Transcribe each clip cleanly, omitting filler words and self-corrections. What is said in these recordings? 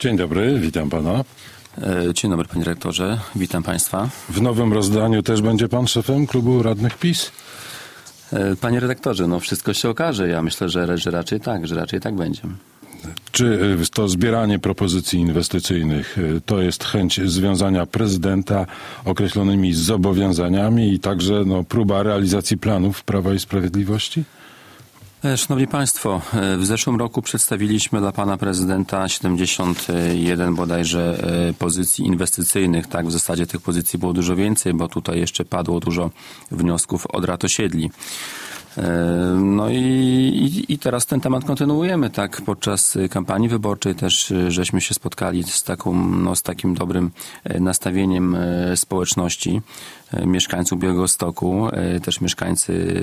Dzień dobry, witam pana. Dzień dobry, panie rektorze, witam państwa. W nowym rozdaniu też będzie pan szefem klubu radnych PiS? Panie redaktorze, no wszystko się okaże. Ja myślę, że raczej tak będzie. Czy to zbieranie propozycji inwestycyjnych to jest chęć związania prezydenta określonymi zobowiązaniami i także próba realizacji planów Prawa i Sprawiedliwości? Szanowni Państwo, w zeszłym roku przedstawiliśmy dla pana prezydenta 71 bodajże pozycji inwestycyjnych. Tak, w zasadzie tych pozycji było dużo więcej, bo tutaj jeszcze padło dużo wniosków od rad osiedli. No i teraz ten temat kontynuujemy, tak, podczas kampanii wyborczej też żeśmy się spotkali z takim dobrym nastawieniem społeczności, mieszkańców Białegostoku, też mieszkańcy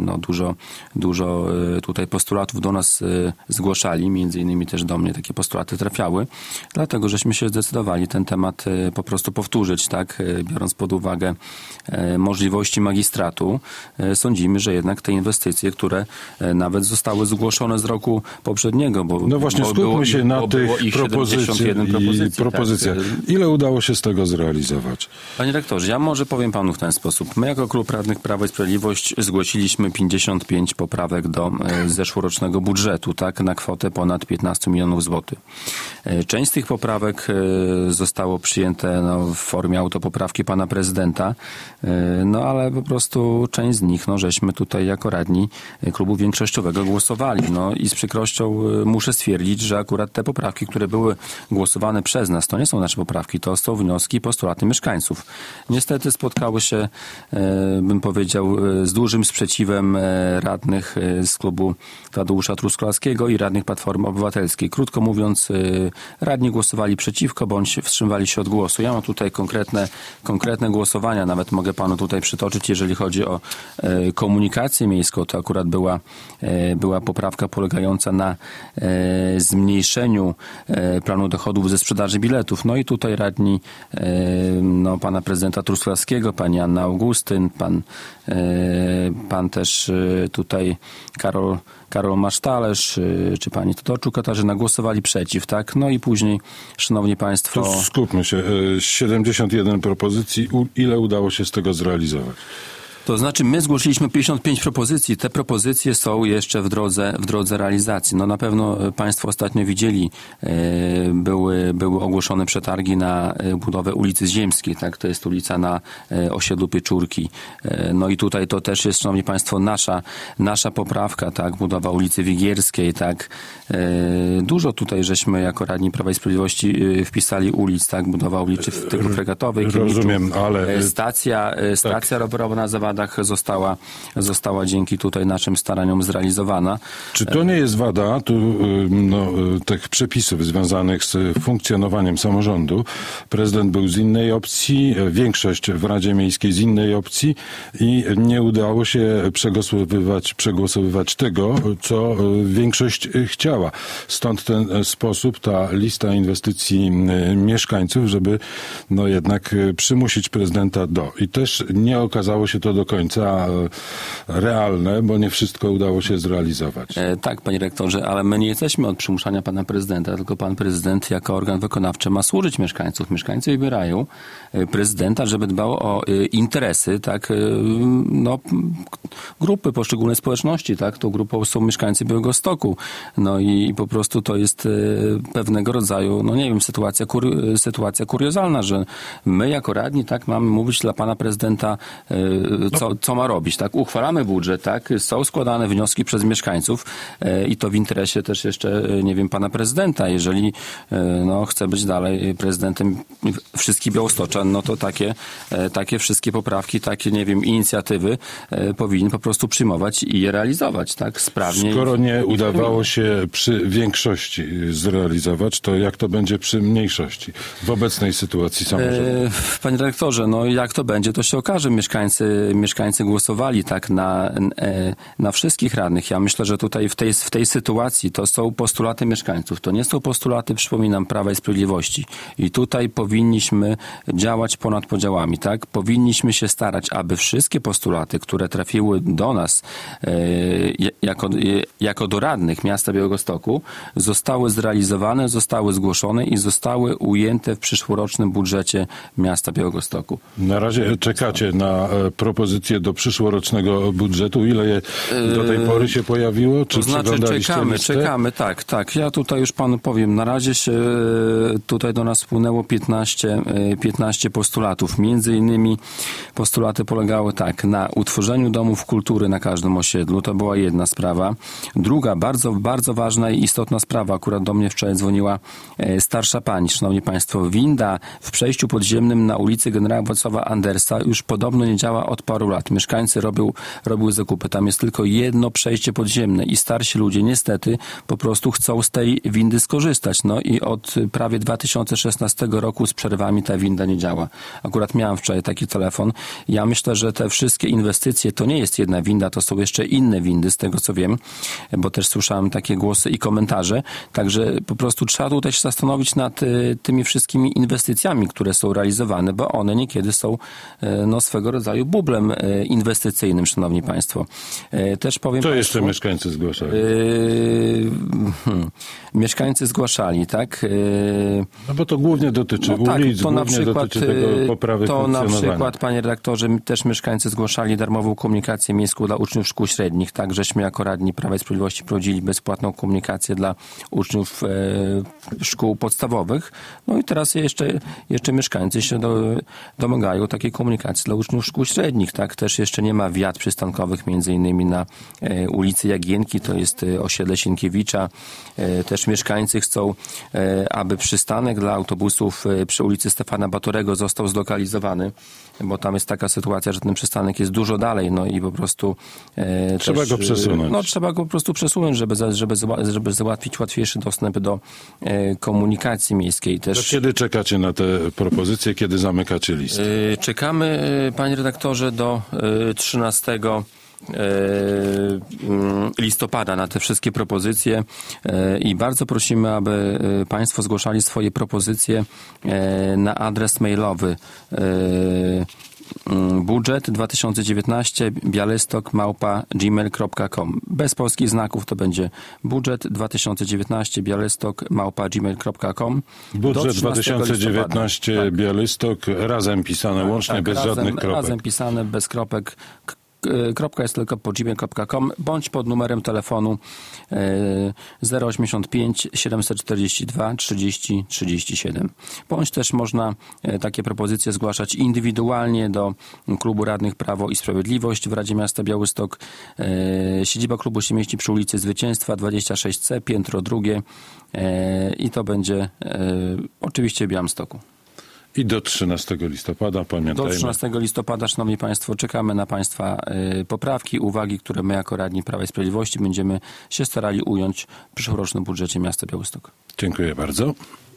dużo tutaj postulatów do nas zgłaszali, między innymi też do mnie takie postulaty trafiały, dlatego żeśmy się zdecydowali ten temat po prostu powtórzyć, tak, biorąc pod uwagę możliwości magistratu, sądzimy, że jednak te inwestycje, które nawet zostały zgłoszone z roku poprzedniego, skupmy się na tych propozycjach. Tak. Ile udało się z tego zrealizować? Panie rektorze, ja może powiem panu w ten sposób. My jako Klub Radnych Prawo i Sprawiedliwość zgłosiliśmy 55 poprawek do zeszłorocznego budżetu, tak, na kwotę ponad 15 milionów złotych. Część z tych poprawek zostało przyjęte w formie autopoprawki pana prezydenta, ale po prostu część z nich, żeśmy tutaj jako radni klubu większościowego głosowali. I z przykrością muszę stwierdzić, że akurat te poprawki, które były głosowane przez nas, to nie są nasze poprawki, to są wnioski i postulaty mieszkańców. Niestety spotkały się, bym powiedział, z dużym sprzeciwem radnych z klubu Tadeusza Truskolaskiego i radnych Platformy Obywatelskiej. Krótko mówiąc, radni głosowali przeciwko, bądź wstrzymywali się od głosu. Ja mam tutaj konkretne głosowania, nawet mogę panu tutaj przytoczyć, jeżeli chodzi o komunikację miejską, to akurat była poprawka polegająca na zmniejszeniu planu dochodów ze sprzedaży biletów. I tutaj radni pana prezydenta Truskolaskiego, pani Anna Augustyn, pan też tutaj Karol Masztalerz, czy pani Todorczuk Katarzyna głosowali przeciw, tak? I później, szanowni państwo... To skupmy się. 71 propozycji. Ile udało się z tego zrealizować? To znaczy, my zgłosiliśmy 55 propozycji. Te propozycje są jeszcze w drodze realizacji. Na pewno państwo ostatnio widzieli, były ogłoszone przetargi na budowę ulicy Ziemskiej, tak? To jest ulica na osiedlu Pieczurki. I tutaj to też jest, szanowni państwo, nasza poprawka, tak? Budowa ulicy Wigierskiej, tak? Dużo tutaj żeśmy jako radni Prawa i Sprawiedliwości wpisali ulic, tak? Budowa ulicy w Tyku Fregatowej. Rozumiem, ale... Stacja rowerowa na Zawadach została dzięki tutaj naszym staraniom zrealizowana. Czy to nie jest wada tych przepisów związanych z funkcjonowaniem samorządu? Prezydent był z innej opcji, większość w Radzie Miejskiej z innej opcji i nie udało się przegłosowywać tego, co większość chciała. Stąd ten sposób, ta lista inwestycji mieszkańców, żeby jednak przymusić prezydenta I też nie okazało się to do końca realne, bo nie wszystko udało się zrealizować. Tak, panie rektorze, ale my nie jesteśmy od przymuszania pana prezydenta, tylko pan prezydent jako organ wykonawczy ma służyć mieszkańców. Mieszkańcy wybierają prezydenta, żeby dbał o interesy, tak, grupy poszczególnej społeczności, tak, tą grupą są mieszkańcy Białegostoku. I po prostu to jest pewnego rodzaju, sytuacja kuriozalna, że my jako radni, tak, mamy mówić dla pana prezydenta, co ma robić, tak? Uchwalamy budżet, tak? Są składane wnioski przez mieszkańców i to w interesie też jeszcze, pana prezydenta. Jeżeli chce być dalej prezydentem wszystkich białostoczan, to takie wszystkie poprawki, takie, inicjatywy powinien po prostu przyjmować i je realizować, tak? Sprawnie. Skoro nie udawało się przy większości zrealizować, to jak to będzie przy mniejszości w obecnej sytuacji samorządu? Panie dyrektorze, jak to będzie, to się okaże. Mieszkańcy mieszkańcy głosowali tak na wszystkich radnych. Ja myślę, że tutaj w tej sytuacji to są postulaty mieszkańców. To nie są postulaty, przypominam, Prawa i Sprawiedliwości. I tutaj powinniśmy działać ponad podziałami, tak? Powinniśmy się starać, aby wszystkie postulaty, które trafiły do nas jako do radnych miasta Białegostoku, zostały zrealizowane, zostały zgłoszone i zostały ujęte w przyszłorocznym budżecie miasta Białegostoku. Na razie czekacie na propozycje do przyszłorocznego budżetu. Ile je do tej pory się pojawiło? Czy to znaczy czekamy, tak. Ja tutaj już panu powiem, na razie się tutaj do nas wpłynęło 15 postulatów. Między innymi postulaty polegały tak, na utworzeniu domów kultury na każdym osiedlu. To była jedna sprawa. Druga, bardzo, bardzo ważna i istotna sprawa, akurat do mnie wczoraj dzwoniła starsza pani, szanowni państwo, winda w przejściu podziemnym na ulicy generała Wacława Andersa już podobno nie działa od paru lat. Mieszkańcy robiły zakupy. Tam jest tylko jedno przejście podziemne i starsi ludzie niestety po prostu chcą z tej windy skorzystać. No i od prawie 2016 roku z przerwami ta winda nie działa. Akurat miałem wczoraj taki telefon. Ja myślę, że te wszystkie inwestycje to nie jest jedna winda, to są jeszcze inne windy, z tego co wiem, bo też słyszałem takie głosy i komentarze. Także po prostu trzeba tutaj się zastanowić nad tymi wszystkimi inwestycjami, które są realizowane, bo one niekiedy są swego rodzaju bublem inwestycyjnym, szanowni państwo. Też powiem to jeszcze mieszkańcy zgłaszali. Mieszkańcy zgłaszali, tak? No bo to głównie dotyczy ulic, to na przykład, dotyczy tego poprawy funkcjonowania. To na przykład, panie redaktorze, też mieszkańcy zgłaszali darmową komunikację miejską dla uczniów szkół średnich, tak? Żeśmy jako radni Prawa i Sprawiedliwości prowadzili bezpłatną komunikację dla uczniów szkół podstawowych. No i teraz jeszcze mieszkańcy się domagają takiej komunikacji dla uczniów szkół średnich, tak? Też jeszcze nie ma wiat przystankowych, między innymi na ulicy Jagienki, to jest osiedle Sienkiewicza. Też mieszkańcy chcą, aby przystanek dla autobusów przy ulicy Stefana Batorego został zlokalizowany, bo tam jest taka sytuacja, że ten przystanek jest dużo dalej, no i po prostu trzeba go przesunąć. No trzeba go po prostu przesunąć, żeby załatwić łatwiejszy dostęp do komunikacji miejskiej. Też. To kiedy czekacie na te propozycje, kiedy zamykacie listę? Czekamy, panie redaktorze, do 13 listopada na te wszystkie propozycje i bardzo prosimy, aby państwo zgłaszali swoje propozycje na adres mailowy budżet 2019 bialystok@gmail.com. Bez polskich znaków to będzie budżet 2019 bialystok@gmail.com. Budżet 2019 Białystok razem pisane łącznie, bez żadnych kropek. Razem pisane, bez kropek. Kropka jest tylko po gmail.com bądź pod numerem telefonu 085 742 30 37. Bądź też można takie propozycje zgłaszać indywidualnie do Klubu Radnych Prawo i Sprawiedliwość w Radzie Miasta Białystok. Siedziba klubu się mieści przy ulicy Zwycięstwa 26C, piętro drugie i to będzie oczywiście w Białymstoku. I do 13 listopada, pamiętajmy. Do 13 listopada, szanowni państwo, czekamy na państwa poprawki, uwagi, które my jako radni Prawa i Sprawiedliwości będziemy się starali ująć w przyszłorocznym budżecie miasta Białystok. Dziękuję bardzo.